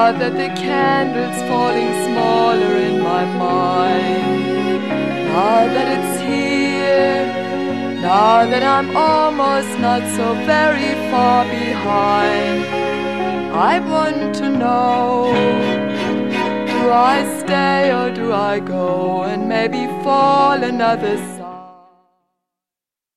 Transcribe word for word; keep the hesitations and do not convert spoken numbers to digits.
Now that the candle's falling smaller in my mind, now that it's here, now that I'm almost not so very far behind, I want to know, do I stay or do I go and maybe fall another